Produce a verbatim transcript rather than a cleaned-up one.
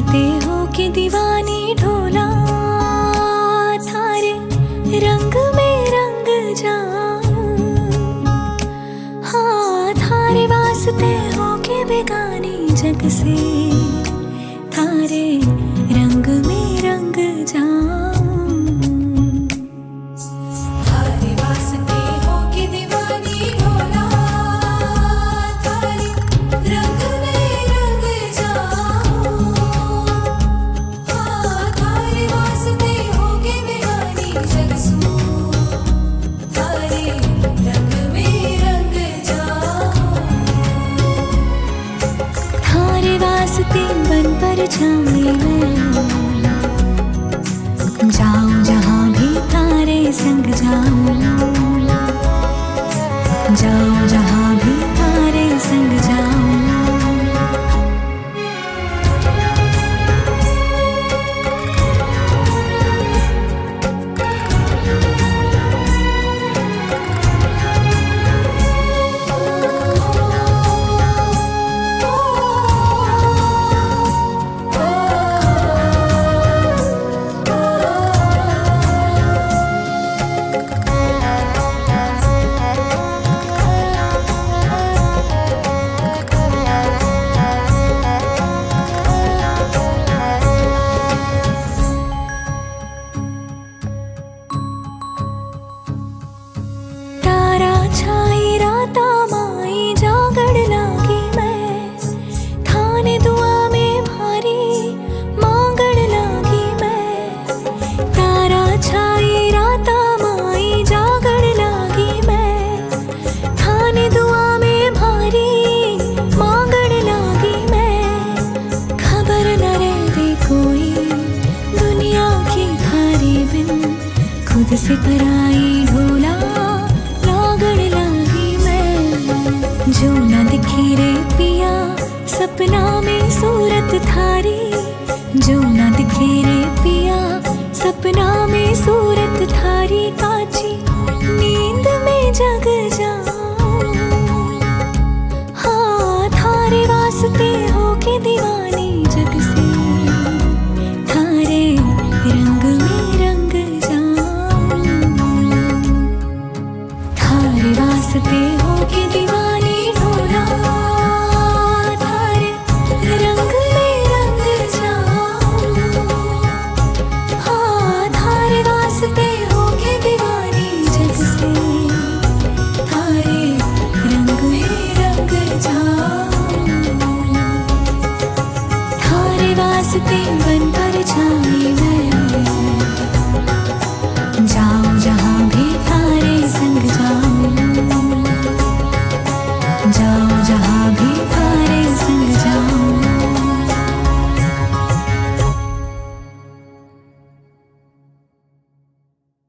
वास्ते हो के दीवानी ढोला, थारे रंग में रंग जाऊं। हाँ, थारे वास्ते हो के बेगानी जग से, थारे रंग में रंग जाऊं। बन पर छावे में जाऊं जहां भी तारे संग जाऊं, जाऊं जहां भी तारे संग जाऊं। खुद से पराई ढोला लागण लागी मैं, जो न दिखी रे पिया सपना में सूरत थारी, जो न दिखी रे पिया सपना में सूरत थारी। काची नींद में जग जाऊं, हाँ थारे वास्ते हो के दीवानी जग से, थारे रंग में रंग वास्ते हो के दीवानी ढोला, थारे रंग में रंग जाऊं। हाँ, थारे वास्ते हो के दीवानी जग से, थारे रंग में रंग जाऊं। थारे वास्ते बन पर छावे